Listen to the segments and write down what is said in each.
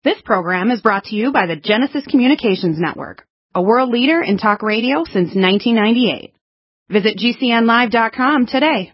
This program is brought to you by the Genesis Communications Network, a world leader in talk radio since 1998. Visit GCNlive.com today.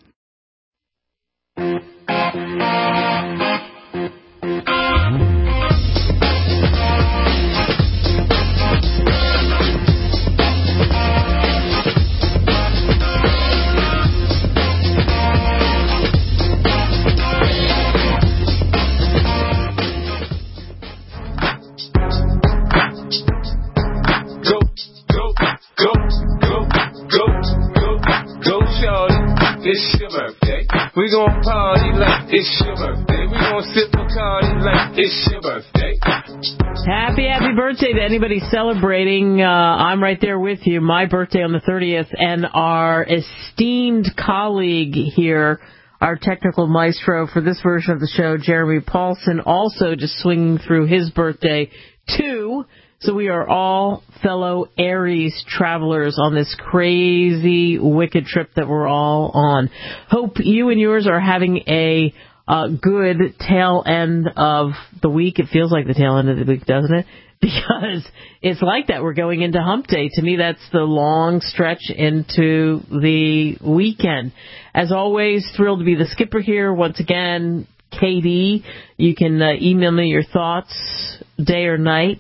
It's your birthday. We gon' party like it's your birthday. We gon' sip Bacardi like it's your birthday. Happy birthday to anybody celebrating. I'm right there with you. My birthday on the 30th, and our esteemed colleague here, our technical maestro for this version of the show, Jeremy Paulson, also just swinging through his birthday too. So we are all fellow Aries travelers on this crazy, wicked trip that we're all on. Hope you and yours are having a good tail end of the week. It feels like the tail end of the week, doesn't it? Because it's like that. We're going into hump day. To me, that's the long stretch into the weekend. As always, thrilled to be the skipper here once again. KD, you can email me your thoughts, day or night,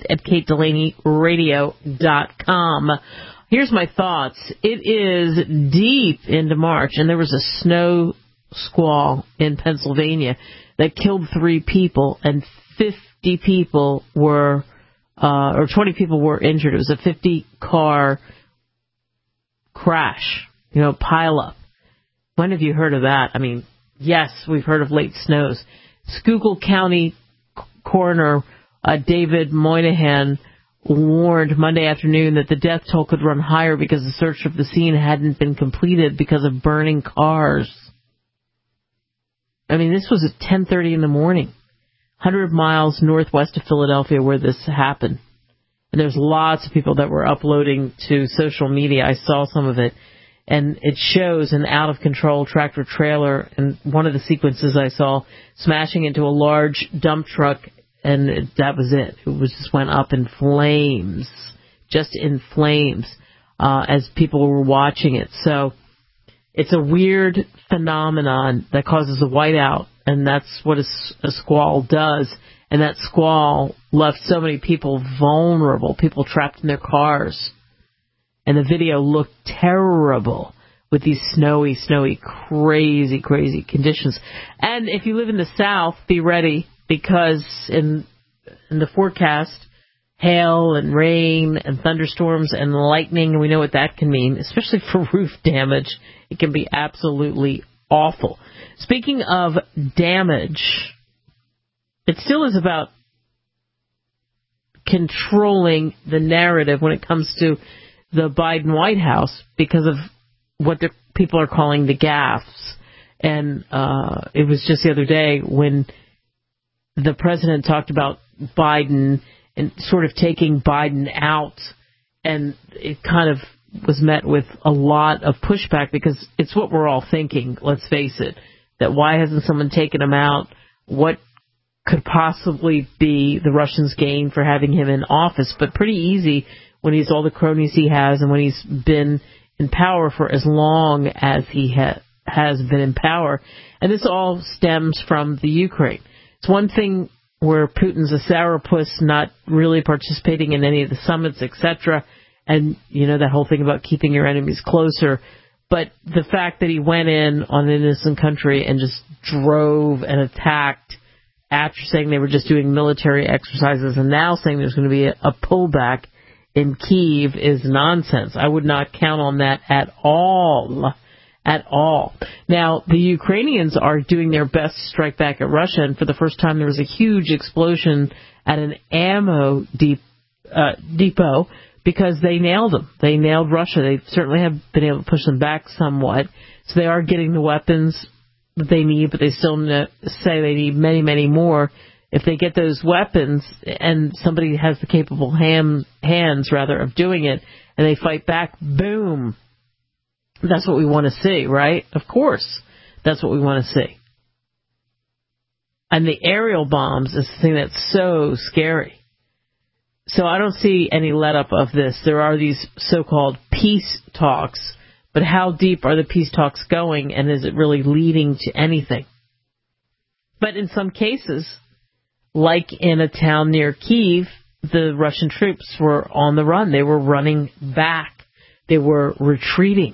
kate@katedelaneyradio.com. Here's my thoughts. It is deep into March, and there was a snow squall in Pennsylvania that killed 3 people, and 50 people were, or 20 people were injured. It was a 50-car crash, pile up. When have you heard of that? I mean, yes, we've heard of late snows. Schuylkill County Coroner David Moynihan warned Monday afternoon that the death toll could run higher because the search of the scene hadn't been completed because of burning cars. I mean, this was at 10:30 in the morning, 100 miles northwest of Philadelphia where this happened. And there's lots of people that were uploading to social media. I saw some of it. And it shows an out-of-control tractor-trailer, and one of the sequences I saw smashing into a large dump truck, and that was it. It just went up in flames, just in flames, as people were watching it. So it's a weird phenomenon that causes a whiteout, and that's what a squall does. And that squall left so many people vulnerable, people trapped in their cars. And the video looked terrible with these snowy, crazy conditions. And if you live in the South, be ready, because in the forecast, hail and rain and thunderstorms and lightning, and we know what that can mean, especially for roof damage. It can be absolutely awful. Speaking of damage, it still is about controlling the narrative when it comes to the Biden White House because of what the people are calling the gaffes. And it was just the other day when the president talked about Biden and sort of taking Biden out, and it kind of was met with a lot of pushback because it's what we're all thinking, let's face it, that why hasn't someone taken him out? What could possibly be the Russians' gain for having him in office? But pretty easy when he's all the cronies he has and when he's been in power for as long as he has been in power. And this all stems from the Ukraine. It's one thing where Putin's a sourpuss, not really participating in any of the summits, etc., and, that whole thing about keeping your enemies closer. But the fact that he went in on an innocent country and just drove and attacked after saying they were just doing military exercises and now saying there's going to be a pullback in Kyiv is nonsense. I would not count on that at all. At all. Now, the Ukrainians are doing their best to strike back at Russia, and for the first time there was a huge explosion at an ammo depot because they nailed them. They nailed Russia. They certainly have been able to push them back somewhat. So they are getting the weapons that they need, but they still say they need many, many more. If they get those weapons and somebody has the capable hands of doing it, and they fight back, boom. That's what we want to see, right? Of course, that's what we want to see. And the aerial bombs is the thing that's so scary. So I don't see any let-up of this. There are these so-called peace talks, but how deep are the peace talks going, and is it really leading to anything? But in some cases, like in a town near Kyiv, the Russian troops were on the run. They were running back. They were retreating.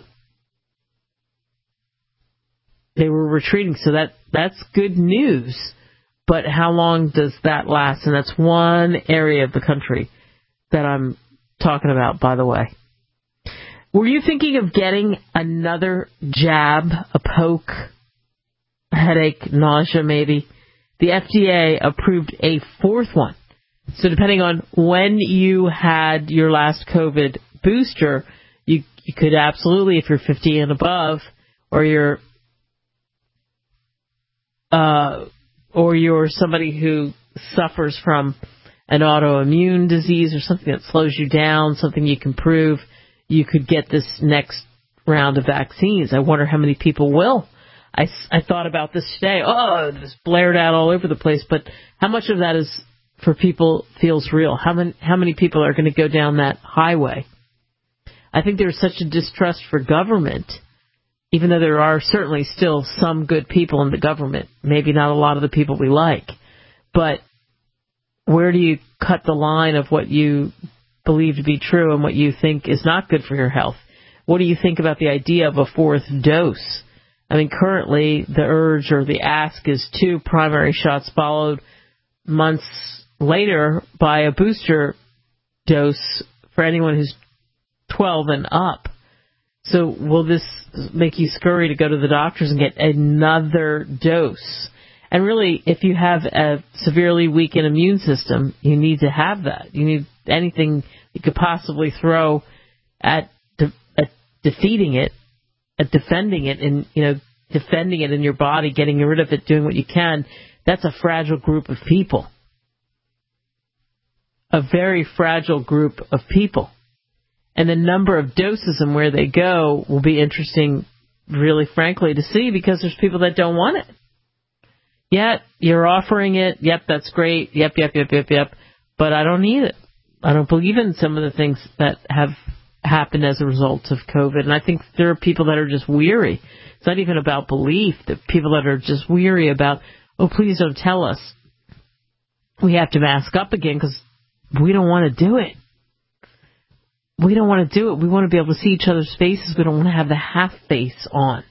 So that's good news. But how long does that last? And that's one area of the country that I'm talking about, by the way. Were you thinking of getting another jab, a poke, a headache, nausea maybe? The FDA approved a fourth one. So depending on when you had your last COVID booster, you could absolutely, if you're 50 and above, or you're somebody who suffers from an autoimmune disease or something that slows you down, something you can prove, you could get this next round of vaccines. I wonder how many people will. I thought about this today. It was blared out all over the place, but how much of that is for people feels real? How many people are going to go down that highway? I think there's such a distrust for government, even though there are certainly still some good people in the government, maybe not a lot of the people we like. But where do you cut the line of what you believe to be true and what you think is not good for your health? What do you think about the idea of a fourth dose? I mean, currently the urge or the ask is 2 primary shots followed months later by a booster dose for anyone who's 12 and up. So will this make you scurry to go to the doctors and get another dose? And really, if you have a severely weakened immune system, you need to have that. You need anything you could possibly throw at defeating it, at defending it, and defending it in your body, getting rid of it, doing what you can. That's a fragile group of people. A very fragile group of people. And the number of doses and where they go will be interesting, really frankly, to see, because there's people that don't want it. Yet, you're offering it. Yep, that's great. Yep. But I don't need it. I don't believe in some of the things that have happened as a result of COVID. And I think there are people that are just weary. It's not even about belief. The people that are just weary about, please don't tell us we have to mask up again because we don't want to do it. We don't want to do it. We want to be able to see each other's faces. We don't want to have the half face on.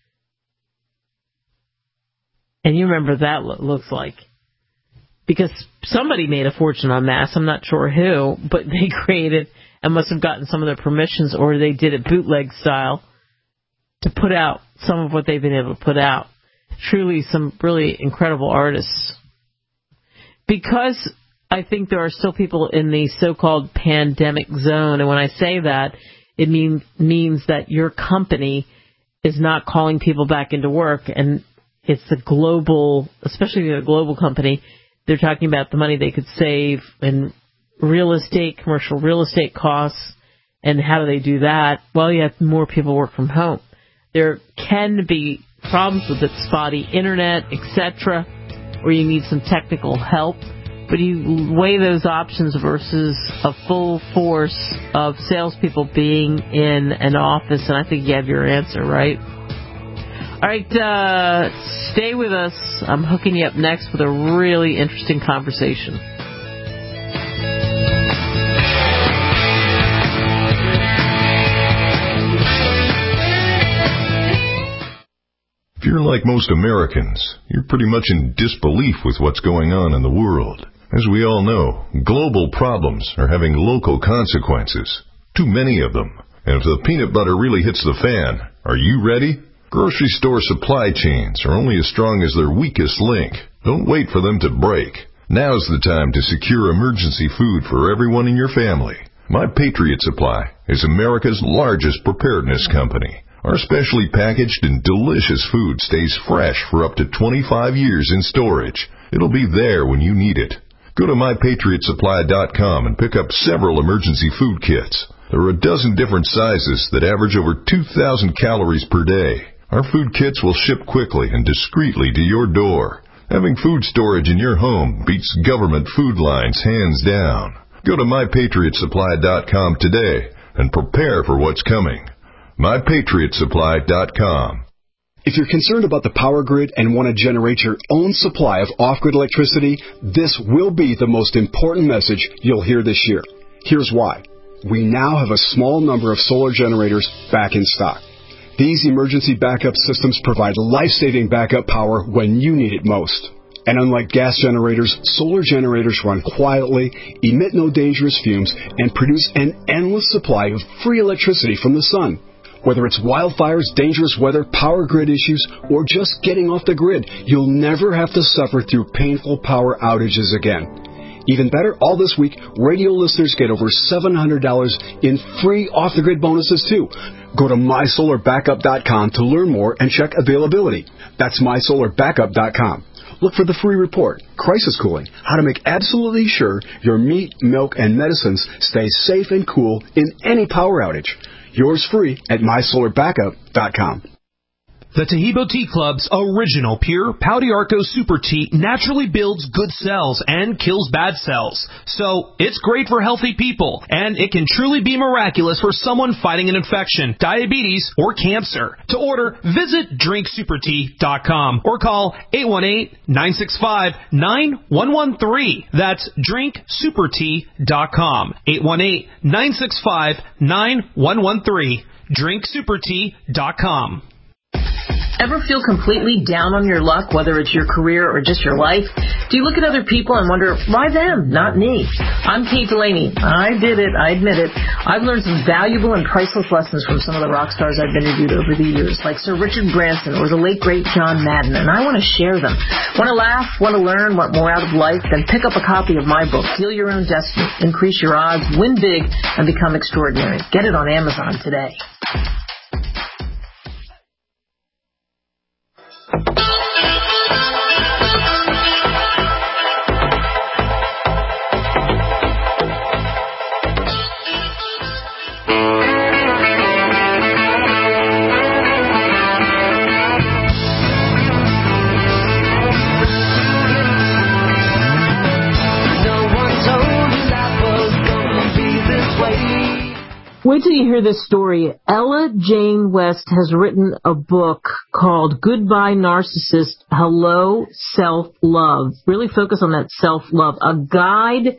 And you remember that looks like. Because somebody made a fortune on masks. I'm not sure who, but they created and must have gotten some of their permissions, or they did it bootleg style to put out some of what they've been able to put out. Truly some really incredible artists. Because I think there are still people in the so-called pandemic zone, and when I say that, it means that your company is not calling people back into work, and it's the global, especially the global company, they're talking about the money they could save in real estate, commercial real estate costs, and how do they do that? Well, you have more people work from home. There can be problems with it, spotty internet, etc., or you need some technical help. But you weigh those options versus a full force of salespeople being in an office, and I think you have your answer, right? All right, stay with us. I'm hooking you up next with a really interesting conversation. If you're like most Americans, you're pretty much in disbelief with what's going on in the world. As we all know, global problems are having local consequences. Too many of them. And if the peanut butter really hits the fan, are you ready? Grocery store supply chains are only as strong as their weakest link. Don't wait for them to break. Now's the time to secure emergency food for everyone in your family. My Patriot Supply is America's largest preparedness company. Our specially packaged and delicious food stays fresh for up to 25 years in storage. It'll be there when you need it. Go to MyPatriotSupply.com and pick up several emergency food kits. There are a dozen different sizes that average over 2,000 calories per day. Our food kits will ship quickly and discreetly to your door. Having food storage in your home beats government food lines hands down. Go to MyPatriotSupply.com today and prepare for what's coming. MyPatriotSupply.com. If you're concerned about the power grid and want to generate your own supply of off-grid electricity, this will be the most important message you'll hear this year. Here's why. We now have a small number of solar generators back in stock. These emergency backup systems provide life-saving backup power when you need it most. And unlike gas generators, solar generators run quietly, emit no dangerous fumes, and produce an endless supply of free electricity from the sun. Whether it's wildfires, dangerous weather, power grid issues, or just getting off the grid, you'll never have to suffer through painful power outages again. Even better, all this week, radio listeners get over $700 in free off-the-grid bonuses, too. Go to MySolarBackup.com to learn more and check availability. That's MySolarBackup.com. Look for the free report, Crisis Cooling, how to make absolutely sure your meat, milk, and medicines stay safe and cool in any power outage. Yours free at MySolarBackup.com. The Tahibo Tea Club's original pure Pau d'Arco Super Tea naturally builds good cells and kills bad cells. So, it's great for healthy people, and it can truly be miraculous for someone fighting an infection, diabetes, or cancer. To order, visit drinksupertea.com or call 818-965-9113. That's drinksupertea.com. 818-965-9113. drinksupertea.com. Ever feel completely down on your luck, whether it's your career or just your life? Do you look at other people and wonder, why them, not me? I'm Kate Delaney. I did it. I admit it. I've learned some valuable and priceless lessons from some of the rock stars I've interviewed over the years, like Sir Richard Branson or the late, great John Madden, and I want to share them. Want to laugh, want to learn, want more out of life? Then pick up a copy of my book, Feel Your Own Destiny, Increase Your Odds, Win Big, and Become Extraordinary. Get it on Amazon today. Wait till you hear this story. Ella Jane West has written a book called Goodbye Narcissist, Hello Self-Love. Really focus on that self-love. A guide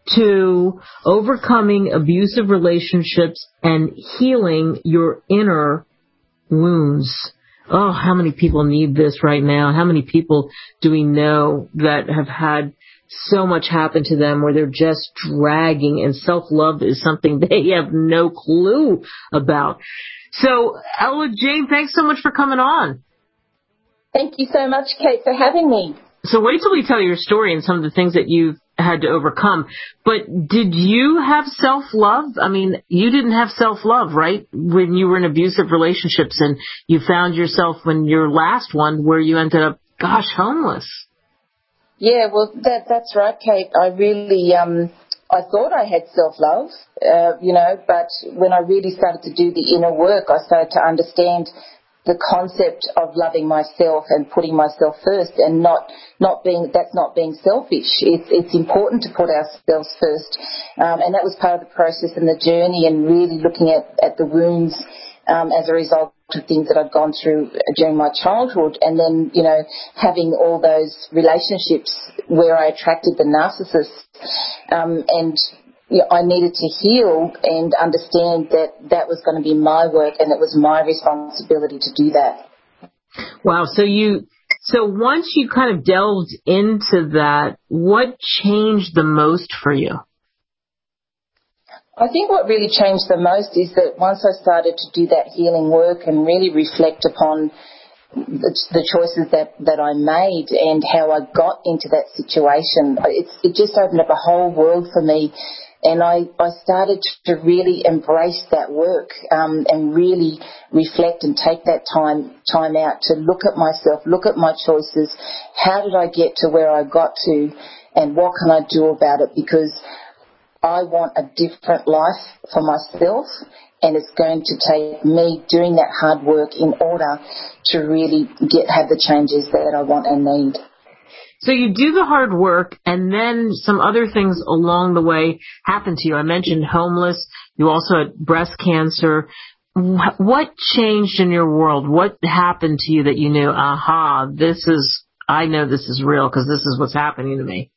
to overcoming abusive relationships and healing your inner wounds. Oh, how many people need this right now? How many people do we know that have had so much happen to them where they're just dragging, and self-love is something they have no clue about. So, Ella Jane, thanks so much for coming on. Thank you so much, Kate, for having me. So wait till we tell your story and some of the things that you've had to overcome. But did you have self-love? I mean, you didn't have self-love, right? When you were in abusive relationships and you found yourself in your last one where you ended up, homeless. Yeah, well, that's right, Kate. I really, I thought I had self-love, but when I really started to do the inner work, I started to understand the concept of loving myself and putting myself first, and not being selfish. It's important to put ourselves first, and that was part of the process and the journey, and really looking at the wounds as a result of things that I'd gone through during my childhood, and then having all those relationships where I attracted the narcissist, and I needed to heal and understand that was going to be my work, and it was my responsibility to do that. Wow. So once you kind of delved into that, what changed the most for you? I think what really changed the most is that once I started to do that healing work and really reflect upon the choices that I made and how I got into that situation, it just opened up a whole world for me. And I started to really embrace that work and really reflect and take that time out to look at myself, look at my choices. How did I get to where I got to, and what can I do about it? Because I want a different life for myself, and it's going to take me doing that hard work in order to really have the changes that I want and need. So you do the hard work, and then some other things along the way happen to you. I mentioned homeless. You also had breast cancer. What changed in your world? What happened to you that you knew, I know this is real because this is what's happening to me?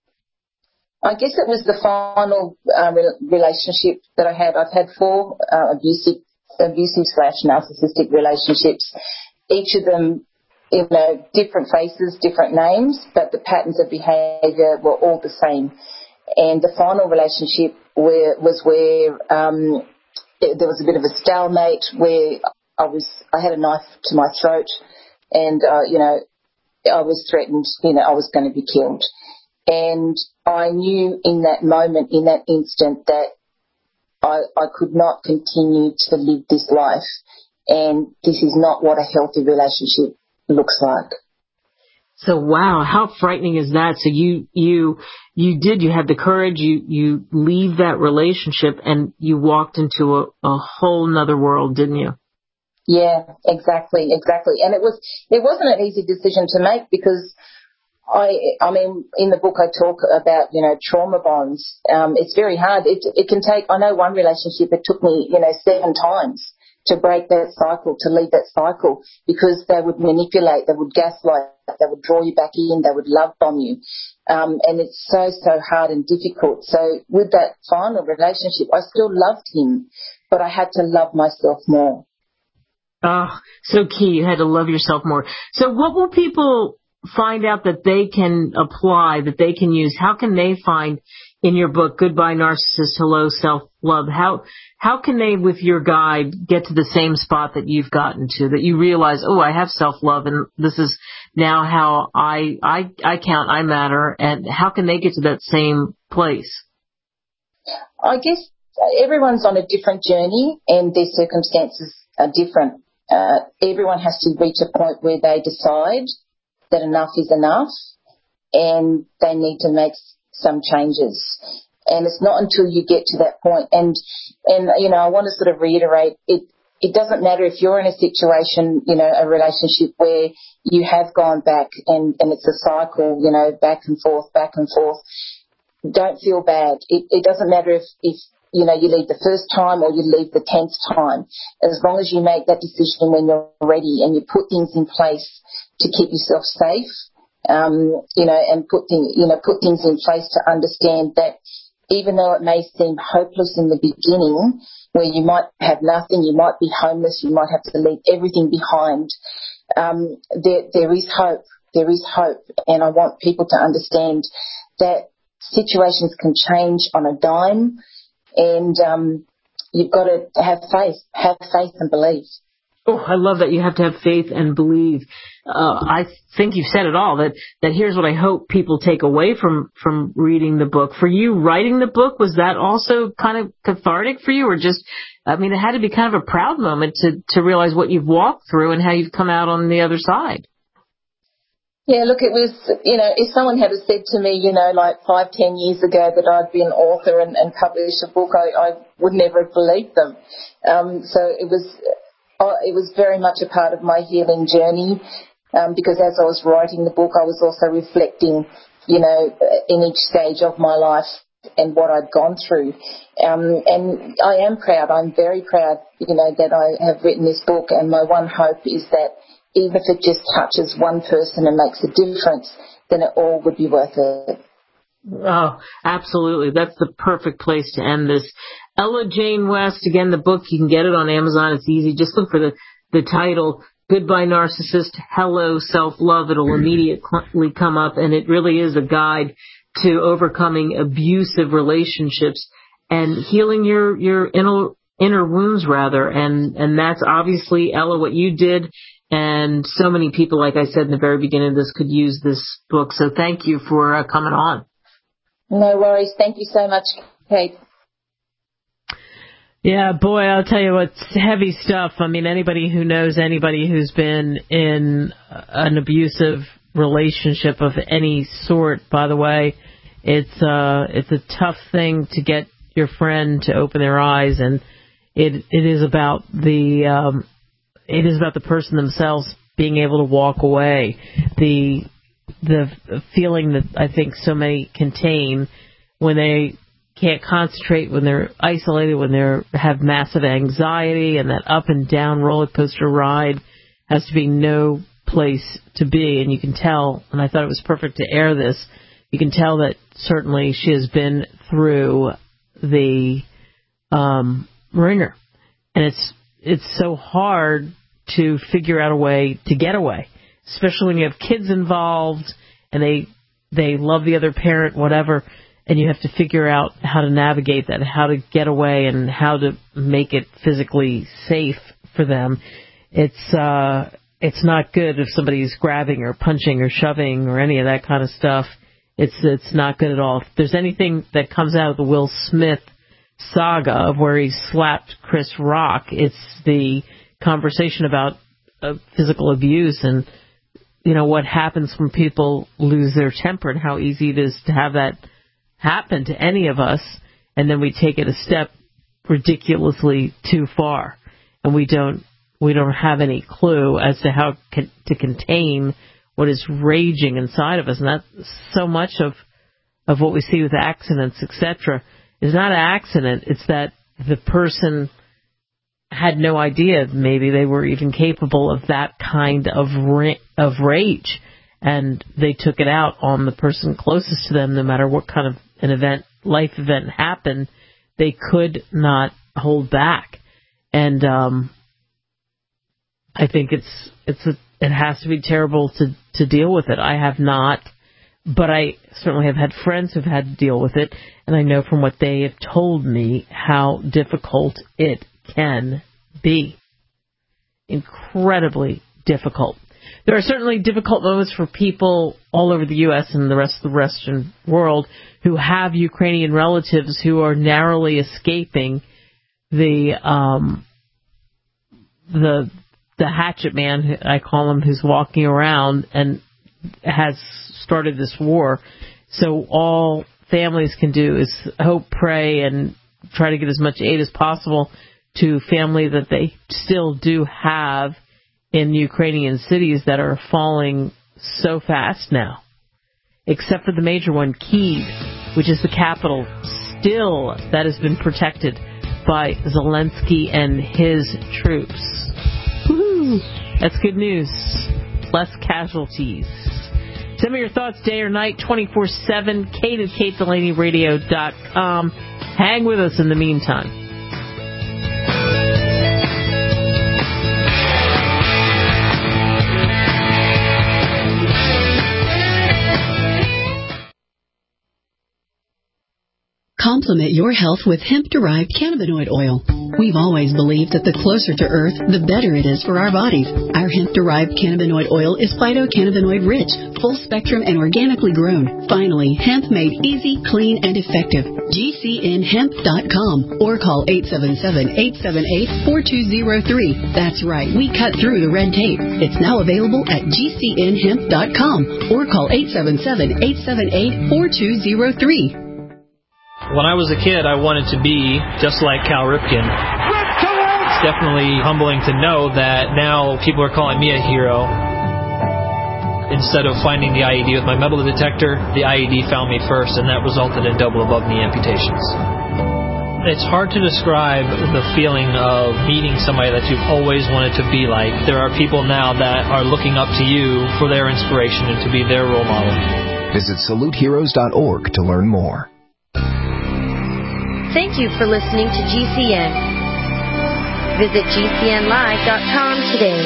I guess it was the final relationship that I had. I've had 4 abusive/narcissistic relationships, each of them, different faces, different names, but the patterns of behaviour were all the same. And the final relationship was where there was a bit of a stalemate, where I had a knife to my throat, and I was threatened. I was going to be killed, and I knew in that moment, in that instant, that I could not continue to live this life, and this is not what a healthy relationship looks like. So, wow, how frightening is that? So you had the courage, you leave that relationship, and you walked into a whole nother world, didn't you? Yeah, exactly. And it wasn't an easy decision to make, because I mean, in the book I talk about, trauma bonds. It's very hard. It can take, I know one relationship, it took me, 7 times to break that cycle, to leave that cycle, because they would manipulate, they would gaslight, they would draw you back in, they would love bomb you. And it's so hard and difficult. So with that final relationship, I still loved him, but I had to love myself more. Oh, so key. You had to love yourself more. So what will people find out that they can apply, that they can use? How can they find in your book, Goodbye Narcissist, Hello Self-Love? How can they, with your guide, get to the same spot that you've gotten to, that you realize, I have self-love, and this is now how I count, I matter, and how can they get to that same place? I guess everyone's on a different journey, and their circumstances are different. Everyone has to reach a point where they decide that enough is enough, and they need to make some changes. And it's not until you get to that point. And I want to sort of reiterate, it doesn't matter if you're in a situation, a relationship where you have gone back and it's a cycle, back and forth. Don't feel bad. It doesn't matter if you leave the first time or you leave the 10th time. As long as you make that decision when you're ready and you put things in place to keep yourself safe, and put things in place to understand that even though it may seem hopeless in the beginning, where you might have nothing, you might be homeless, you might have to leave everything behind, there is hope. There is hope, and I want people to understand that situations can change on a dime, and you've got to have faith and believe. Oh, I love that. You have to have faith and believe. I think you've said it all, that here's what I hope people take away from reading the book. For you, writing the book, was that also kind of cathartic for you, or just, it had to be kind of a proud moment to realize what you've walked through and how you've come out on the other side? Yeah, look, it was, if someone had said to me, like 5-10 years ago that I'd be an author and publish a book, I would never have believed them. So it was very much a part of my healing journey, because as I was writing the book, I was also reflecting, in each stage of my life and what I'd gone through. And I am proud. I'm very proud, that I have written this book, and my one hope is that even if it just touches one person and makes a difference, then it all would be worth it. Oh, absolutely. That's the perfect place to end this. Ella Jane West, again, the book, you can get it on Amazon. It's easy. Just look for the title, Goodbye Narcissist, Hello Self-Love. It'll immediately come up, and it really is a guide to overcoming abusive relationships and healing your inner wounds, rather. And that's obviously, Ella, what you did. And so many people, like I said in the very beginning of this, could use this book. So thank you for coming on. No worries. Thank you so much, Kate. Yeah, boy, I'll tell you what, it's heavy stuff. Anybody who knows anybody who's been in an abusive relationship of any sort, by the way, it's a tough thing to get your friend to open their eyes, and it is about the person themselves being able to walk away. The the feeling that I think so many contain when they can't concentrate, when they're isolated, when they have massive anxiety, and that up and down roller coaster ride has to be no place to be. And you can tell, and I thought it was perfect to air this, you can tell that certainly she has been through the ringer. And it's so hard to figure out a way to get away, especially when you have kids involved and they love the other parent, whatever, and you have to figure out how to navigate that, how to get away, and how to make it physically safe for them. It's not good if somebody's grabbing or punching or shoving or any of that kind of stuff. It's not good at all. If there's anything that comes out of the Will Smith saga of where he slapped Chris Rock, it's the conversation about physical abuse and, you know, what happens when people lose their temper and how easy it is to have that happen to any of us, and then we take it a step ridiculously too far, and we don't have any clue as to how to contain what is raging inside of us. And that's so much of what we see with accidents, etc., is not an accident. It's that the person had no idea maybe they were even capable of that kind of rage, and they took it out on the person closest to them. No matter what kind of an life event happened, they could not hold back. And I think it has to be terrible to deal with it. I have not, but I certainly have had friends who've had to deal with it, and I know from what they have told me how difficult it can be. Incredibly difficult. There are certainly difficult moments for people all over the U.S. and the rest of the Western world who have Ukrainian relatives who are narrowly escaping the hatchet man, I call him, who's walking around and has started this war. So all families can do is hope, pray, and try to get as much aid as possible to family that they still do have in Ukrainian cities that are falling so fast now. Except for the major one, Kyiv, which is the capital, still that has been protected by Zelensky and his troops. Woo-hoo. That's good news. Less casualties. Send me your thoughts day or night, 24/7, Kate at KateDelaneyRadio.com. Hang with us in the meantime. Complement your health with hemp-derived cannabinoid oil. We've always believed that the closer to Earth, the better it is for our bodies. Our hemp-derived cannabinoid oil is phytocannabinoid-rich, full-spectrum, and organically grown. Finally, hemp made easy, clean, and effective. GCNhemp.com or call 877-878-4203. That's right, we cut through the red tape. It's now available at GCNhemp.com or call 877-878-4203. When I was a kid, I wanted to be just like Cal Ripken. It's definitely humbling to know that now people are calling me a hero. Instead of finding the IED with my metal detector, the IED found me first, and that resulted in double above-knee amputations. It's hard to describe the feeling of meeting somebody that you've always wanted to be like. There are people now that are looking up to you for their inspiration and to be their role model. Visit SaluteHeroes.org to learn more. Thank you for listening to GCN. Visit GCNlive.com today.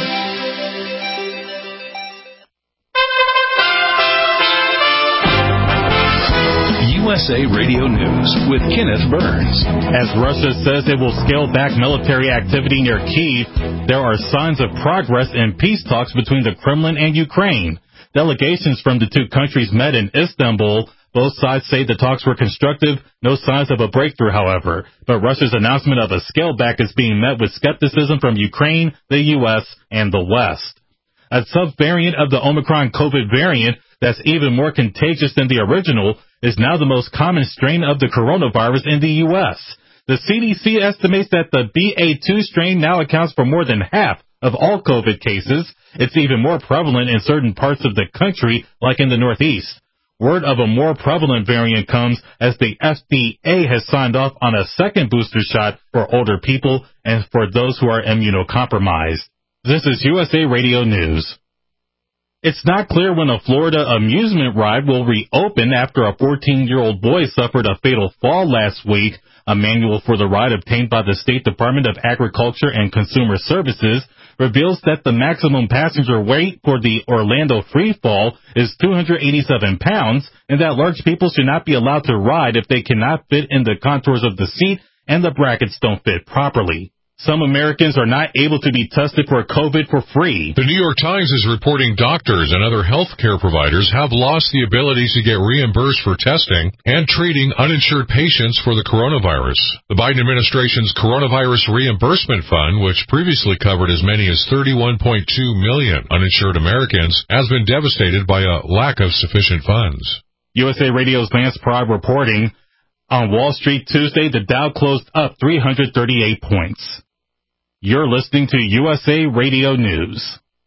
USA Radio News with Kenneth Burns. As Russia says it will scale back military activity near Kyiv, there are signs of progress in peace talks between the Kremlin and Ukraine. Delegations from the two countries met in Istanbul. Both sides say the talks were constructive, no signs of a breakthrough, however. But Russia's announcement of a scale back is being met with skepticism from Ukraine, the U.S., and the West. A subvariant of the Omicron COVID variant that's even more contagious than the original is now the most common strain of the coronavirus in the U.S. The CDC estimates that the BA2 strain now accounts for more than half of all COVID cases. It's even more prevalent in certain parts of the country, like in the Northeast. Word of a more prevalent variant comes as the FDA has signed off on a second booster shot for older people and for those who are immunocompromised. This is USA Radio News. It's not clear when a Florida amusement ride will reopen after a 14-year-old boy suffered a fatal fall last week. A manual for the ride obtained by the State Department of Agriculture and Consumer Services reveals that the maximum passenger weight for the Orlando Free Fall is 287 pounds, and that large people should not be allowed to ride if they cannot fit in the contours of the seat and the brackets don't fit properly. Some Americans are not able to be tested for COVID for free. The New York Times is reporting doctors and other healthcare providers have lost the ability to get reimbursed for testing and treating uninsured patients for the coronavirus. The Biden administration's Coronavirus Reimbursement Fund, which previously covered as many as 31.2 million uninsured Americans, has been devastated by a lack of sufficient funds. USA Radio's Lance Pride reporting. On Wall Street Tuesday, the Dow closed up 338 points. You're listening to USA Radio News.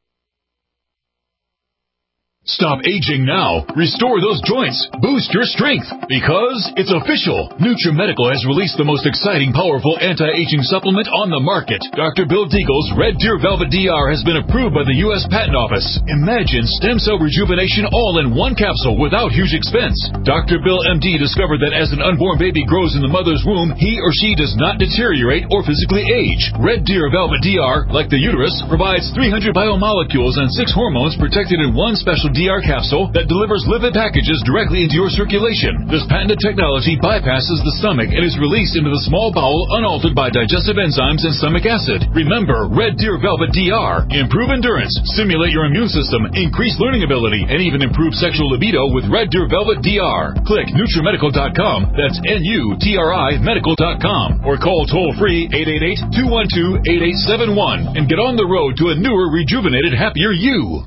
Stop aging now. Restore those joints. Boost your strength. Because it's official. NutriMedical has released the most exciting, powerful anti-aging supplement on the market. Dr. Bill Deagle's Red Deer Velvet DR has been approved by the U.S. Patent Office. Imagine stem cell rejuvenation all in one capsule without huge expense. Dr. Bill MD discovered that as an unborn baby grows in the mother's womb, he or she does not deteriorate or physically age. Red Deer Velvet DR, like the uterus, provides 300 biomolecules and 6 hormones protected in one special DR capsule that delivers lipid packages directly into your circulation. This patented technology bypasses the stomach and is released into the small bowel unaltered by digestive enzymes and stomach acid. Remember, Red Deer Velvet DR. Improve endurance, stimulate your immune system, increase learning ability, and even improve sexual libido with Red Deer Velvet DR. Click NutriMedical.com, that's NUTRI Medical.com, or call toll-free 888-212-8871 and get on the road to a newer, rejuvenated, happier you.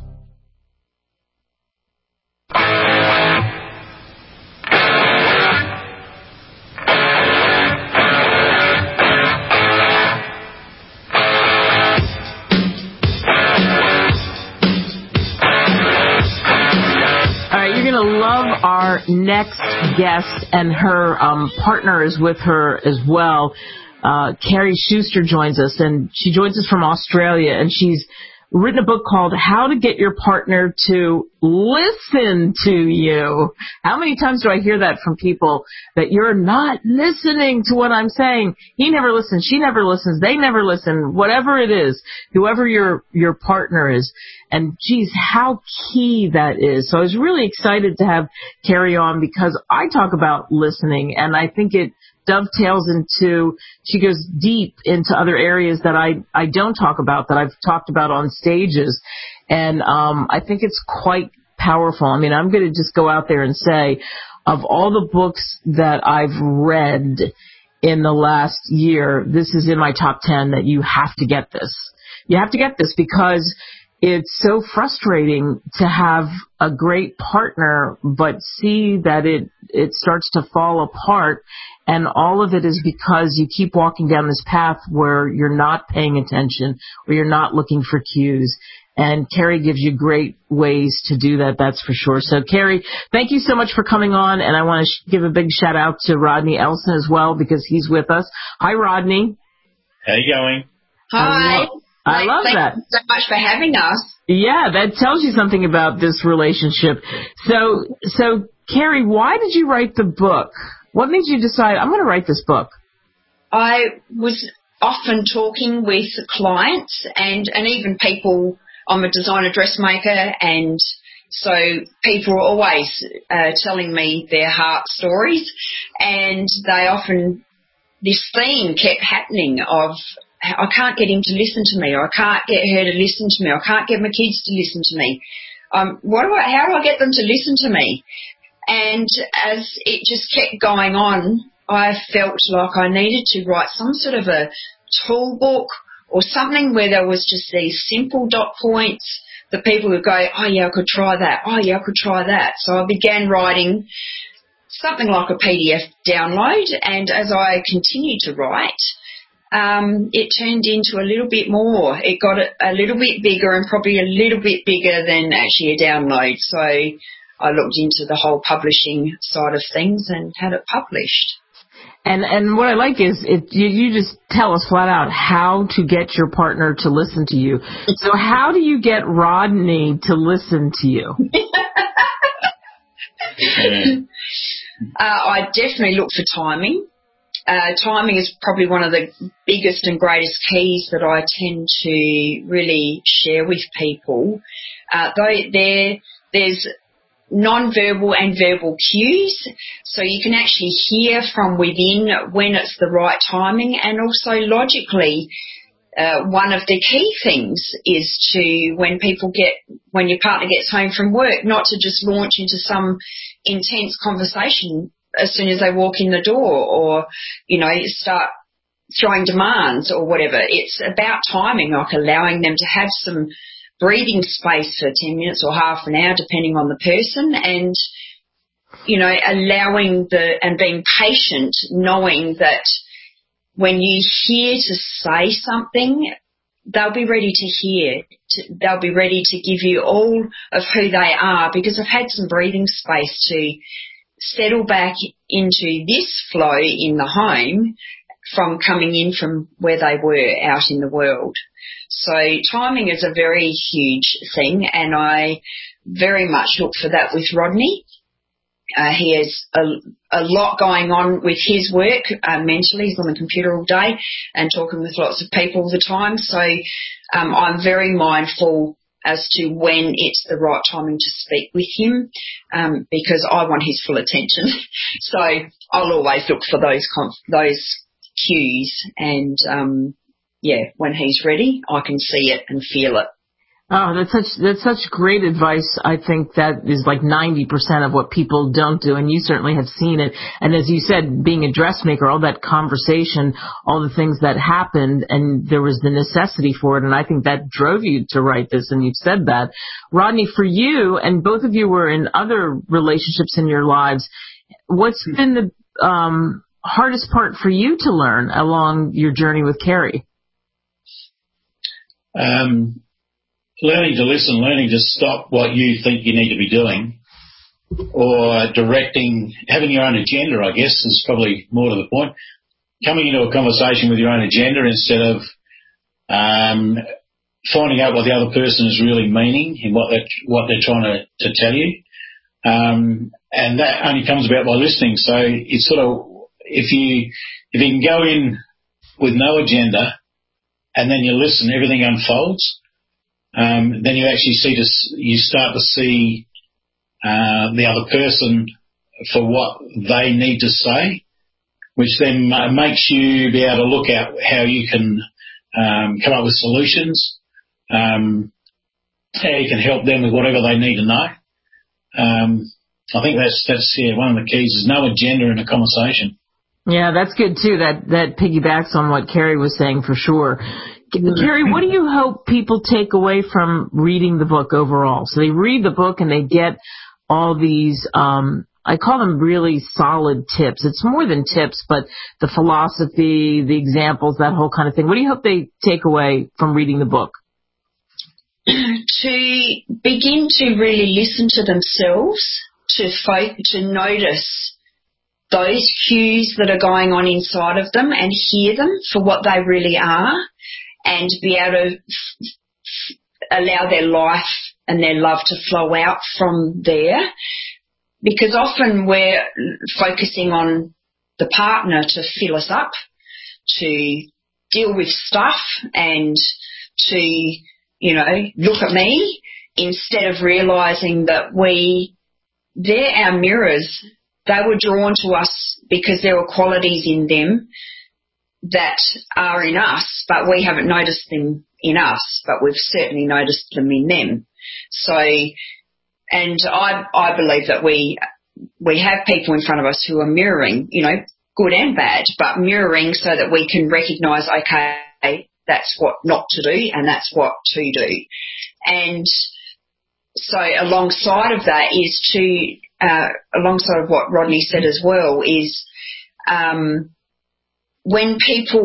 Our next guest and her partner is with her as well. Carrie Schuster joins us, and she joins us from Australia, and she's written a book called How to Get Your Partner to Listen to You. How many times do I hear that from people, that you're not listening to what I'm saying? He never listens, she never listens, they never listen, whatever it is, whoever your partner is. And geez, how key that is. So I was really excited to have Carrie on because I talk about listening, and I think it dovetails into, she goes deep into other areas that I don't talk about, that I've talked about on stages. And I think it's quite powerful. I mean, I'm going to just go out there and say, of all the books that I've read in the last year, this is in my top 10 that you have to get this. You have to get this because it's so frustrating to have a great partner, but see that it starts to fall apart. And all of it is because you keep walking down this path where you're not paying attention, or you're not looking for cues. And Carrie gives you great ways to do that, that's for sure. So, Carrie, thank you so much for coming on. And I want to give a big shout out to Rodney Elson as well, because he's with us. Hi, Rodney. How you going? Hi. I love that. Thank you so much for having us. Yeah, that tells you something about this relationship. So Carrie, why did you write the book? What made you decide, I'm going to write this book? I was often talking with clients and even people. I'm a designer dressmaker, and so people are always telling me their heart stories, and they often, this theme kept happening of, I can't get him to listen to me, or I can't get her to listen to me, or I can't get my kids to listen to me. How do I get them to listen to me? And as it just kept going on, I felt like I needed to write some sort of a tool book or something where there was just these simple dot points that people would go, oh, yeah, I could try that. Oh, yeah, I could try that. So I began writing something like a PDF download, and as I continued to write, it turned into a little bit more. It got a little bit bigger and probably a little bit bigger than actually a download. So I looked into the whole publishing side of things and had it published. And what I like is you just tell us flat out how to get your partner to listen to you. So how do you get Rodney to listen to you? I definitely look for timing. Timing is probably one of the biggest and greatest keys that I tend to really share with people. There's non-verbal and verbal cues, so you can actually hear from within when it's the right timing, and also logically, one of the key things is to when your partner gets home from work, not to just launch into some intense conversation as soon as they walk in the door, or start throwing demands or whatever. It's about timing, like allowing them to have some breathing space for 10 minutes or half an hour, depending on the person, and, allowing and being patient, knowing that when you hear to say something, they'll be ready to hear. They'll be ready to give you all of who they are, because they've had some breathing space to settle back into this flow in the home from coming in from where they were out in the world. So timing is a very huge thing, and I very much look for that with Rodney. He has a lot going on with his work mentally. He's on the computer all day and talking with lots of people all the time. So I'm very mindful as to when it's the right timing to speak with him, because I want his full attention. So I'll always look for those cues, and when he's ready, I can see it and feel it. Oh, that's such great advice. I think that is like 90% of what people don't do, and you certainly have seen it. And as you said, being a dressmaker, all that conversation, all the things that happened, and there was the necessity for it, and I think that drove you to write this, and you've said that. Rodney, for you, and both of you were in other relationships in your lives, what's been the hardest part for you to learn along your journey with Carrie? Learning to listen, learning to stop what you think you need to be doing, or directing, having your own agenda, I guess, is probably more to the point. Coming into a conversation with your own agenda instead of finding out what the other person is really meaning and what they're trying to tell you. And that only comes about by listening. So it's sort of, if you can go in with no agenda and then you listen, everything unfolds. Then you actually start to see the other person for what they need to say, which then makes you be able to look at how you can come up with solutions, how you can help them with whatever they need to know. I think that's one of the keys is no agenda in a conversation. Yeah, that's good too. That piggybacks on what Carrie was saying for sure. Carrie, what do you hope people take away from reading the book overall? So they read the book and they get all these, I call them really solid tips. It's more than tips, but the philosophy, the examples, that whole kind of thing. What do you hope they take away from reading the book? To begin to really listen to themselves, to notice those cues that are going on inside of them and hear them for what they really are, and be able to allow their life and their love to flow out from there. Because often we're focusing on the partner to fill us up, to deal with stuff and to, look at me, instead of realising that they're our mirrors. They were drawn to us because there were qualities in them that are in us, but we haven't noticed them in us, but we've certainly noticed them in them. So, and I believe that we have people in front of us who are mirroring, good and bad, but mirroring so that we can recognise, okay, that's what not to do and that's what to do. And so alongside of that is alongside of what Rodney said as well, is when people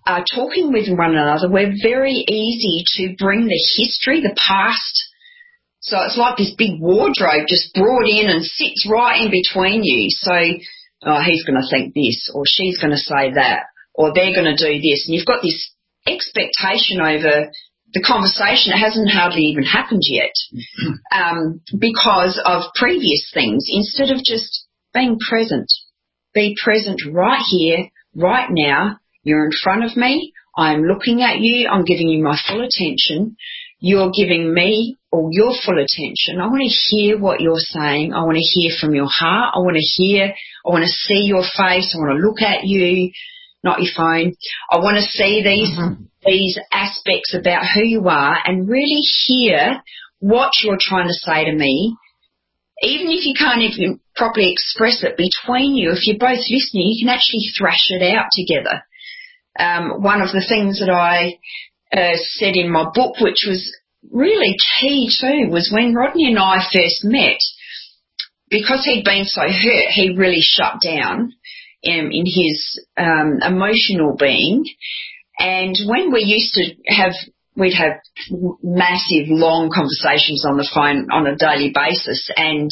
are talking with one another, we're very easy to bring the history, the past. So it's like this big wardrobe just brought in and sits right in between you. So, he's going to think this, or she's going to say that, or they're going to do this. And you've got this expectation over the conversation. It hasn't hardly even happened yet because of previous things, instead of just being present. Be present right here, right now. You're in front of me. I'm looking at you. I'm giving you my full attention. You're giving me all your full attention. I want to hear what you're saying. I want to hear from your heart. I want to see your face. I want to look at you, not your phone. I want to see these aspects about who you are and really hear what you're trying to say to me. Even if you can't even properly express it between you, if you're both listening, you can actually thrash it out together. One of the things that I said in my book, which was really key too, was when Rodney and I first met, because he'd been so hurt, he really shut down in his emotional being. And when we used to we'd have massive, long conversations on the phone on a daily basis, and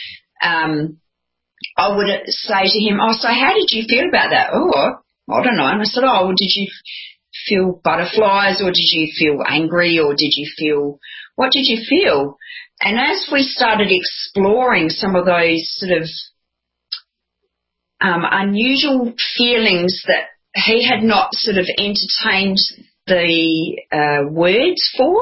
I would say to him, so how did you feel about that? I don't know. And I said, well, did you feel butterflies, or did you feel angry, or what did you feel? And as we started exploring some of those sort of unusual feelings that he had not sort of entertained the words for,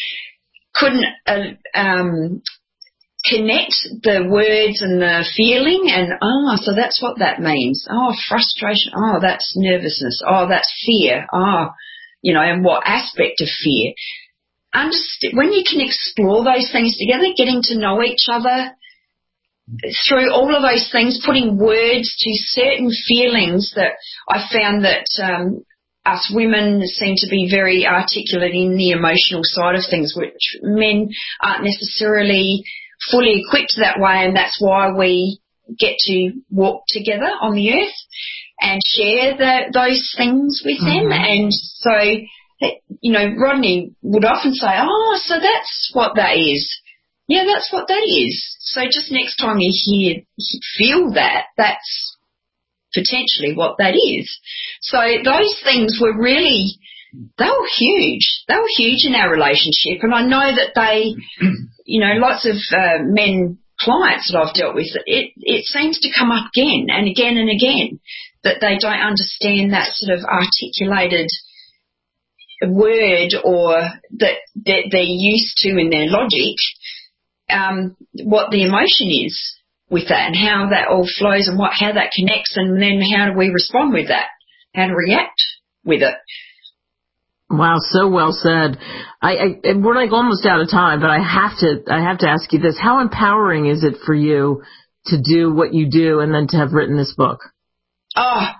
couldn't connect the words and the feeling, and so that's what that means. Frustration. That's nervousness. That's fear. And what aspect of fear? When you can explore those things together, getting to know each other through all of those things, putting words to certain feelings that I found that us women seem to be very articulate in the emotional side of things, which men aren't necessarily fully equipped that way, and that's why we get to walk together on the earth and share those things with them. And so, Rodney would often say, so that's what that is. Yeah, that's what that is. So just next time you feel that, that's potentially what that is. So those things were really, they were huge. They were huge in our relationship. And I know that they, lots of men clients that I've dealt with, it seems to come up again and again and again, that they don't understand that sort of articulated word, or that they're used to in their logic, what the emotion is with that and how that all flows and how that connects, and then how do we respond with that, how to react with it. Wow, so well said. We're like almost out of time, but I have to ask you this. How empowering is it for you to do what you do and then to have written this book? I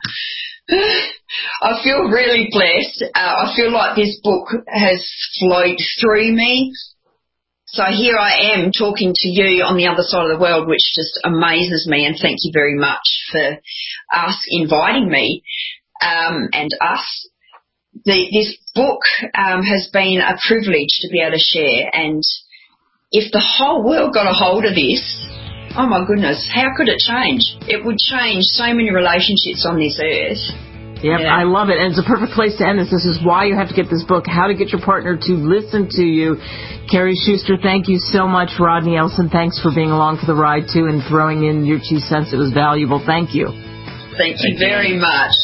feel really blessed. I feel like this book has flowed through me. So here I am talking to you on the other side of the world, which just amazes me, and thank you very much for us inviting me and us. This book has been a privilege to be able to share, and if the whole world got a hold of this, oh my goodness, how could it change? It would change so many relationships on this earth. Yep, yeah. I love it, and it's a perfect place to end this. This is why you have to get this book, How to Get Your Partner to Listen to You. Carrie Schuster, thank you so much. Rodney Ellison, thanks for being along for the ride, too, and throwing in your 2 cents. It was valuable. Thank you. Thank you very much.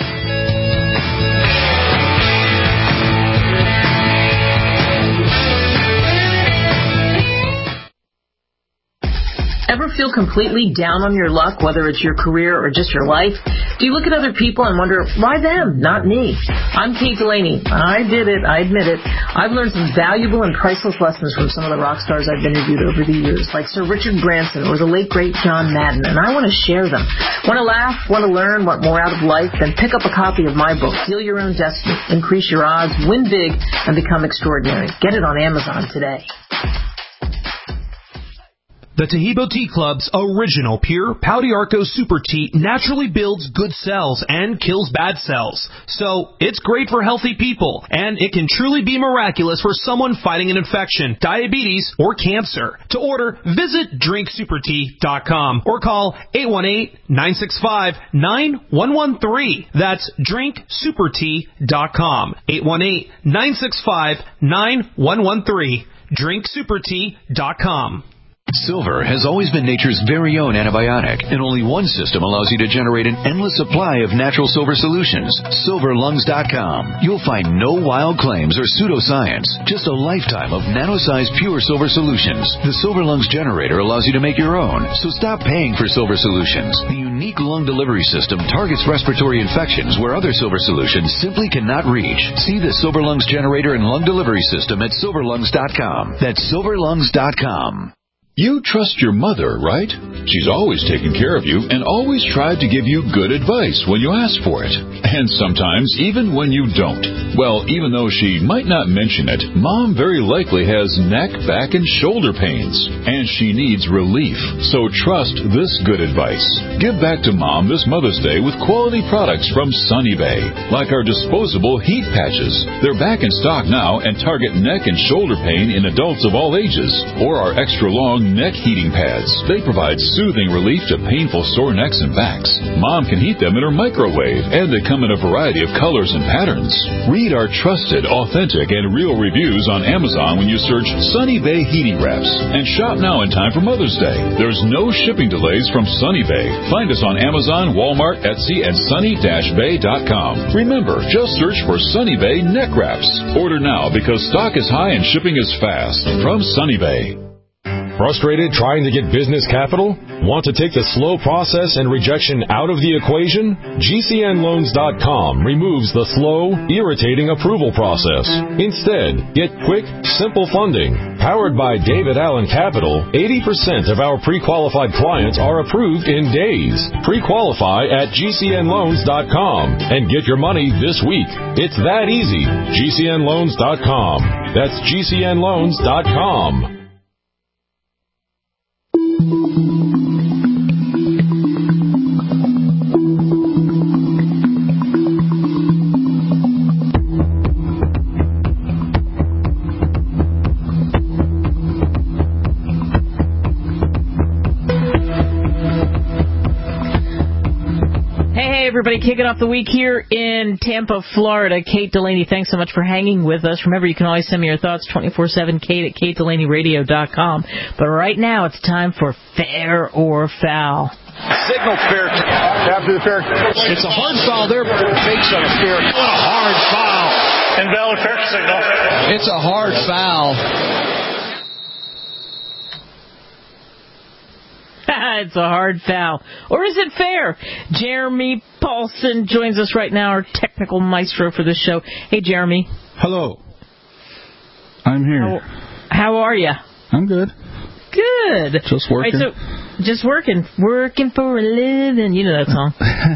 Ever feel completely down on your luck, whether it's your career or just your life? Do you look at other people and wonder, why them, not me? I'm Kate Delaney. I did it. I admit it. I've learned some valuable and priceless lessons from some of the rock stars I've interviewed over the years, like Sir Richard Branson or the late, great John Madden, and I want to share them. Want to laugh? Want to learn? Want more out of life? Then pick up a copy of my book, Heal Your Own Destiny, Increase Your Odds, Win Big, and Become Extraordinary. Get it on Amazon today. The Taheebo Tea Club's original pure Pau d'Arco Super Tea naturally builds good cells and kills bad cells. So, it's great for healthy people, and it can truly be miraculous for someone fighting an infection, diabetes, or cancer. To order, visit drinksupertea.com or call 818-965-9113. That's drinksupertea.com. 818-965-9113. drinksupertea.com. Silver has always been nature's very own antibiotic, and only one system allows you to generate an endless supply of natural silver solutions. SilverLungs.com. You'll find no wild claims or pseudoscience, just a lifetime of nano-sized pure silver solutions. The Silver Lungs generator allows you to make your own, so stop paying for silver solutions. The unique lung delivery system targets respiratory infections where other silver solutions simply cannot reach. See the Silver Lungs generator and lung delivery system at SilverLungs.com. That's SilverLungs.com. You trust your mother, right? She's always taken care of you and always tried to give you good advice when you ask for it. And sometimes even when you don't. Well, even though she might not mention it, Mom very likely has neck, back, and shoulder pains. And she needs relief. So trust this good advice. Give back to Mom this Mother's Day with quality products from Sunny Bay. Like our disposable heat patches. They're back in stock now and target neck and shoulder pain in adults of all ages. Or our extra long neck heating pads. They provide soothing relief to painful sore necks and backs. Mom can heat them in her microwave, and they come in a variety of colors and patterns. Read our trusted, authentic, and real reviews on Amazon when you search Sunny Bay Heating Wraps. And shop now in time for Mother's Day. There's no shipping delays from Sunny Bay. Find us on Amazon, Walmart, Etsy, and sunny-bay.com. Remember, just search for Sunny Bay Neck Wraps. Order now because stock is high and shipping is fast. From Sunny Bay. Frustrated trying to get business capital? Want to take the slow process and rejection out of the equation? GCNLoans.com removes the slow, irritating approval process. Instead, get quick, simple funding. Powered by David Allen Capital, 80% of our pre-qualified clients are approved in days. Pre-qualify at GCNLoans.com and get your money this week. It's that easy. GCNLoans.com. That's GCNLoans.com. Everybody, kicking off the week here in Tampa, Florida. Kate Delaney, thanks so much for hanging with us. Remember, you can always send me your thoughts 24/7, Kate at KateDelaneyRadio.com. But right now, it's time for Fair or Foul. Signal fair. After the fair. It's a hard foul there. Fakes on a fair. What a hard foul. Invalid fair signal. It's a hard foul. It's a hard foul. Or is it fair? Jeremy Paulson joins us right now, our technical maestro for this show. Hey, Jeremy. Hello. I'm here. How are you? I'm good. Good. Just working. Right, so, just working. Working for a living. You know that song.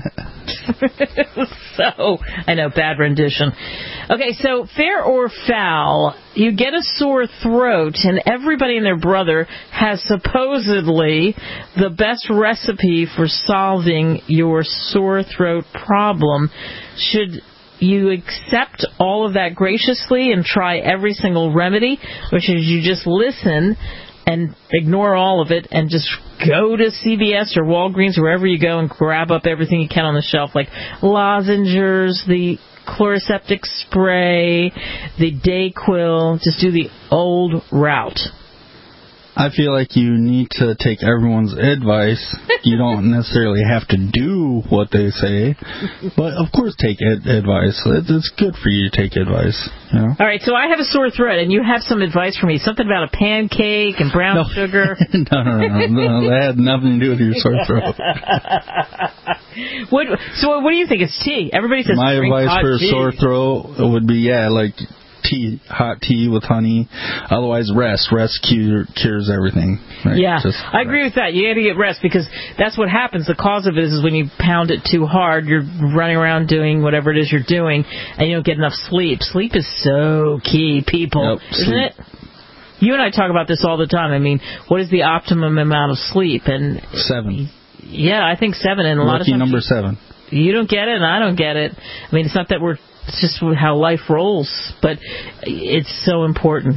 So, I know, bad rendition. Okay, so fair or foul, you get a sore throat, and everybody and their brother has supposedly the best recipe for solving your sore throat problem. Should you accept all of that graciously and try every single remedy, or should you just listen and ignore all of it and just go to CVS or Walgreens, wherever you go, and grab up everything you can on the shelf, like lozenges, the chloroseptic spray, the Dayquil? Just do the old route. I feel like you need to take everyone's advice. You don't necessarily have to do what they say, but of course take advice. It's good for you to take advice. You know? All right, so I have a sore throat, and you have some advice for me. Something about a pancake and brown sugar. No, that had nothing to do with your sore throat. So what do you think? It's tea. Everybody says my drink advice hot for a tea. sore throat would be, like tea, hot tea with honey. Otherwise, rest. Rest cures everything. Right? Yeah, I agree with that. You got to get rest, because that's what happens. The cause of it is when you pound it too hard, you're running around doing whatever it is you're doing, and you don't get enough sleep. Sleep is so key, people, isn't it? You and I talk about this all the time. I mean, what is the optimum amount of sleep? And 7. Yeah, I think 7. And a lot of times number 7. You don't get it, and I don't get it. I mean, it's not that it's just how life rolls, but it's so important.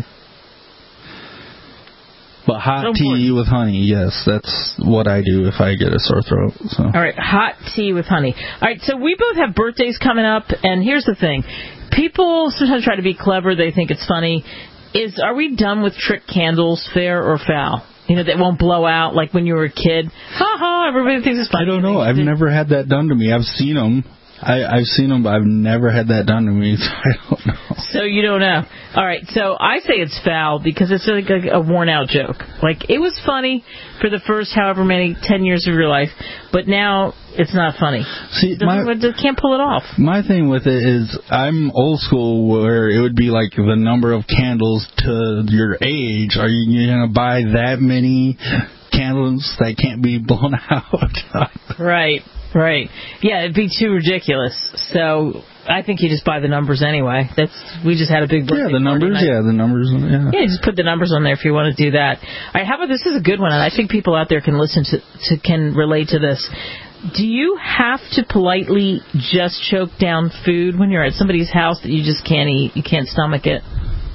But hot tea with honey, yes, that's what I do if I get a sore throat. So. All right, hot tea with honey. All right, so we both have birthdays coming up, and here's the thing. People sometimes try to be clever. They think it's funny. Are we done with trick candles, fair or foul? You know, that won't blow out like when you were a kid. Ha ha, everybody thinks it's funny. I don't know. I've never had that done to me. I've seen them. I've seen them, but I've never had that done to me, so I don't know. So you don't know. All right, so I say it's foul because it's like a worn-out joke. Like, it was funny for the first however many 10 years of your life, but now it's not funny. See, can't pull it off. My thing with it is I'm old school where it would be like the number of candles to your age. Are you going to buy that many candles that can't be blown out? Right. Yeah, it'd be too ridiculous. So I think you just buy the numbers anyway. We just had a big birthday. The numbers. Yeah, just put the numbers on there if you want to do that. All right, how about this is a good one, and I think people out there can listen can relate to this. Do you have to politely just choke down food when you're at somebody's house that you just can't eat? You can't stomach it?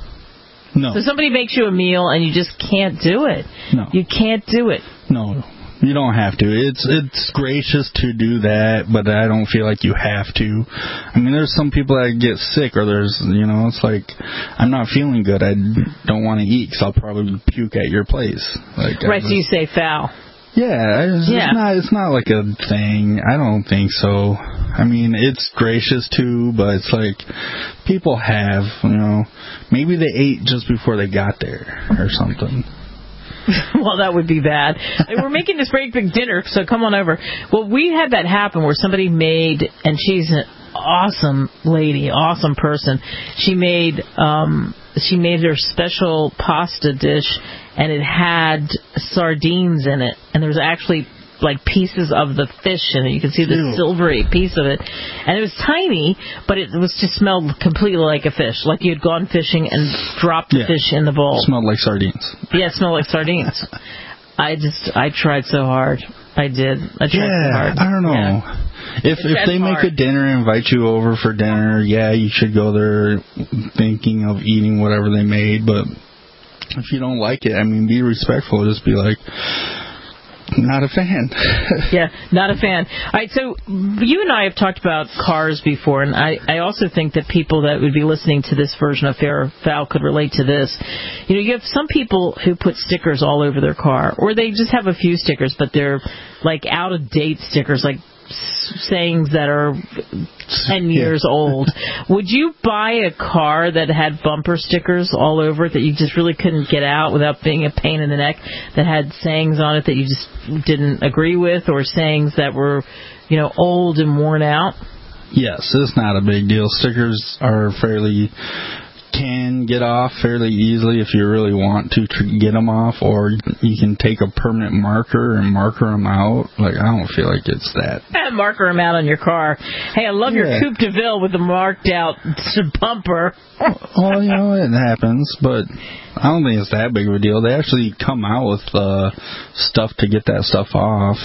No. So somebody makes you a meal and you just can't do it. No. You can't do it. No. You don't have to. It's gracious to do that, but I don't feel like you have to. I mean, there's some people that get sick, or it's like, I'm not feeling good. I don't want to eat because I'll probably puke at your place. Right, so you say foul. Yeah, it's not like a thing. I don't think so. I mean, it's gracious too, but it's like people have, maybe they ate just before they got there or something. Well, that would be bad. We're making this great big dinner, so come on over. Well, we had that happen where somebody made, and she's an awesome lady, awesome person. She made her special pasta dish, and it had sardines in it, and there was actually like pieces of the fish in it. You can see the silvery piece of it. And it was tiny, but it was just smelled completely like a fish. Like you had gone fishing and dropped the fish in the bowl. It smelled like sardines. Yeah, it smelled like sardines. I tried so hard. I did. I tried so hard. I don't know. Yeah. If they make a dinner and invite you over for dinner, you should go there thinking of eating whatever they made. But if you don't like it, I mean, be respectful. Just be like, not a fan. Yeah, not a fan. All right, so you and I have talked about cars before, and I also think that people that would be listening to this version of Fair or Foul could relate to this. You have some people who put stickers all over their car, or they just have a few stickers, but they're like out-of-date stickers, like sayings that are 10 years old. Would you buy a car that had bumper stickers all over it that you just really couldn't get out without being a pain in the neck, that had sayings on it that you just didn't agree with, or sayings that were, old and worn out? Yes, it's not a big deal. Stickers can get off fairly easily if you really want to get them off, or you can take a permanent marker and marker them out. Like, I don't feel like it's that. Marker them out on your car. Hey, I love your Coupe de Ville with the marked out bumper. Well, it happens, but I don't think it's that big of a deal. They actually come out with stuff to get that stuff off,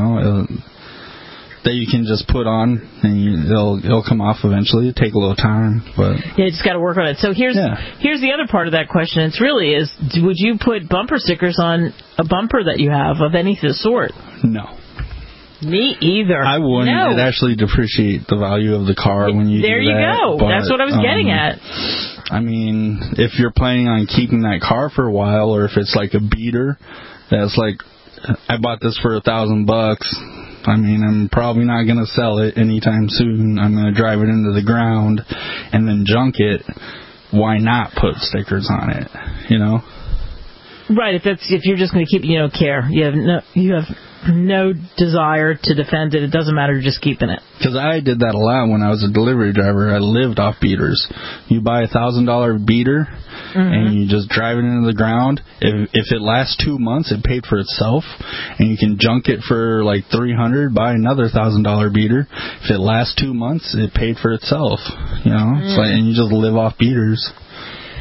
that you can just put on, and it'll come off eventually. It'll take a little time, but you just got to work on it. So here's the other part of that question. It's really would you put bumper stickers on a bumper that you have of any sort? No. Me either. I wouldn't. No. It actually depreciate the value of the car when you there do that. There you go. But, that's what I was getting at. I mean, if you're planning on keeping that car for a while, or if it's like a beater, that's like, I bought this for $1,000. I mean, I'm probably not going to sell it anytime soon. I'm going to drive it into the ground and then junk it. Why not put stickers on it? Right. If you're just going to keep it, you don't care. You have no desire to defend it. It doesn't matter. You're just keeping it. Because I did that a lot when I was a delivery driver. I lived off beaters. You buy a $1,000 beater, and you just drive it into the ground. If it lasts 2 months, it paid for itself, and you can junk it for like $300. Buy another $1,000 beater. If it lasts 2 months, it paid for itself. It's like, and you just live off beaters.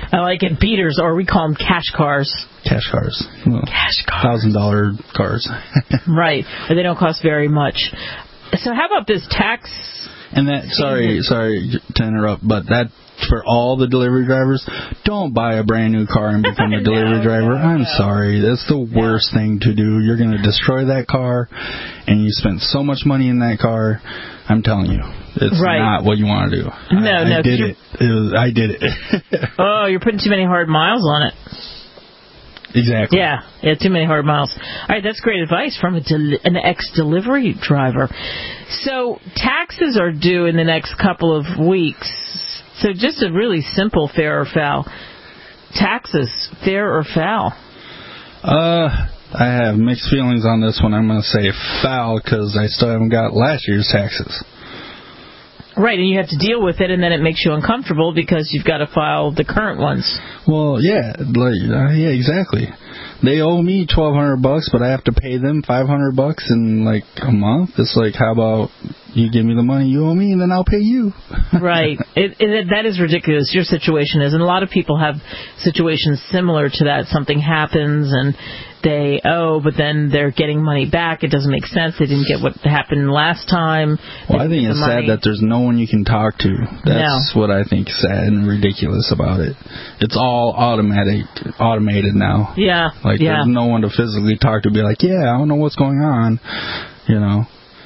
I like it. Beaters, or we call them cash cars. Cash cars. Well, cash cars. $1,000 cars. Right. They don't cost very much. So how about this tax? And that, sorry to interrupt, but that, for all the delivery drivers, don't buy a brand new car and become a delivery driver. I'm sorry. That's the worst thing to do. You're going to destroy that car, and you spent so much money in that car. I'm telling you, it's not what you want to do. I did it. I did it. Oh, you're putting too many hard miles on it. Exactly. Yeah, too many hard miles. All right, that's great advice from an ex-delivery driver. So taxes are due in the next couple of weeks. So just a really simple fair or foul. Taxes, fair or foul? I have mixed feelings on this one. I'm going to say foul because I still haven't got last year's taxes. Right, and you have to deal with it, and then it makes you uncomfortable because you've got to file the current ones. Well, yeah, exactly. They owe me $1,200, but I have to pay them $500 in like a month. It's like, how about you give me the money you owe me, and then I'll pay you? Right. That is ridiculous. Your situation is, and a lot of people have situations similar to that. Something happens, and they owe, but then they're getting money back. It doesn't make sense. They didn't get what happened last time. Well, I think it's sad that there's no one you can talk to. That's what I think is sad and ridiculous about it. It's all automated now. Yeah. Like, there's no one to physically talk to, be like, yeah, I don't know what's going on, you know.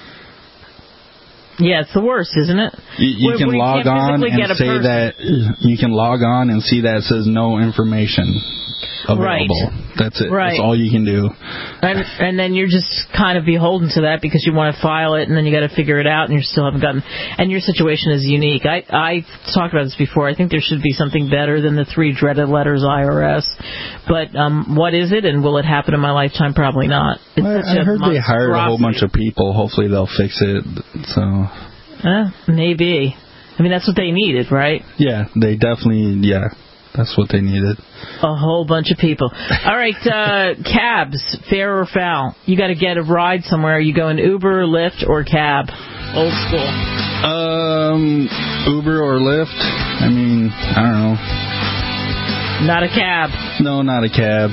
Yeah, it's the worst, isn't it? You can log on and say that you can log on and see that it says no information available. Right. That's it. Right. That's all you can do. And then you're just kind of beholden to that because you want to file it, and then you got to figure it out, and you still haven't gotten. And your situation is unique. I talked about this before. I think there should be something better than the 3 dreaded letters IRS. But what is it, and will it happen in my lifetime? Probably not. I heard they hired a whole bunch of people. Hopefully they'll fix it. So. Maybe. I mean, that's what they needed, right? Yeah, they definitely. Yeah. That's what they needed. A whole bunch of people. All right, cabs, fair or foul? You got to get a ride somewhere. You go in Uber, Lyft, or cab? Old school. Uber or Lyft. I mean, I don't know. Not a cab. No, not a cab.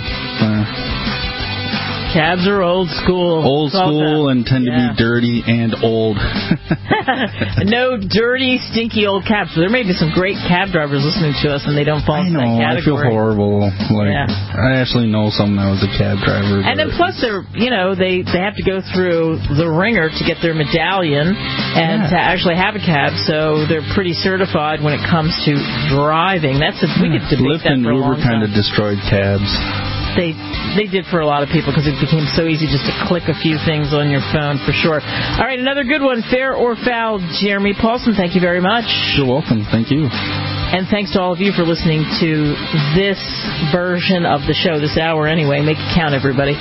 Cabs are old school. Old school and tend to be dirty and old. No dirty, stinky old cabs. There may be some great cab drivers listening to us, and they don't fall into that category. I feel horrible. I actually know someone that was a cab driver. And then plus, they have to go through the ringer to get their medallion and to actually have a cab, so they're pretty certified when it comes to driving. We could debate Lyft that for a long time. Lyft and Uber kind of destroyed cabs. They did for a lot of people because it became so easy just to click a few things on your phone, for sure. All right, another good one, fair or foul. Jeremy Paulson, thank you very much. You're welcome. Thank you. And thanks to all of you for listening to this version of the show, this hour anyway. Make it count, everybody.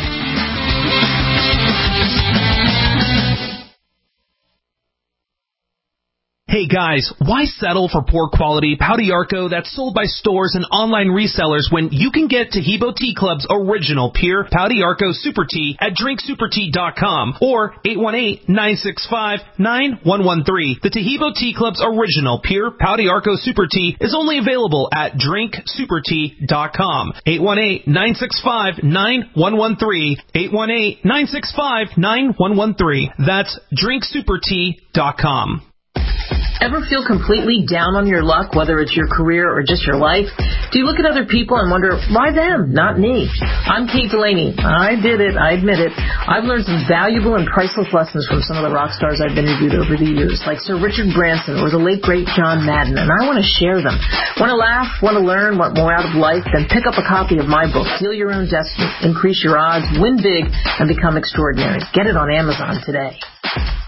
Hey guys, why settle for poor quality Pau d'Arco that's sold by stores and online resellers when you can get Taheebo Tea Club's original pure Pau d'Arco Super Tea at drinksupertea.com or 818-965-9113. The Taheebo Tea Club's original pure Pau d'Arco Super Tea is only available at drinksupertea.com. 818-965-9113. 818-965-9113. That's drinksupertea.com. Ever feel completely down on your luck, whether it's your career or just your life? Do you look at other people and wonder, why them, not me? I'm Kate Delaney. I did it. I admit it. I've learned some valuable and priceless lessons from some of the rock stars I've interviewed over the years, like Sir Richard Branson or the late, great John Madden, and I want to share them. Want to laugh? Want to learn? Want more out of life? Then pick up a copy of my book, Deal Your Own Destiny, Increase Your Odds, Win Big, and Become Extraordinary. Get it on Amazon today.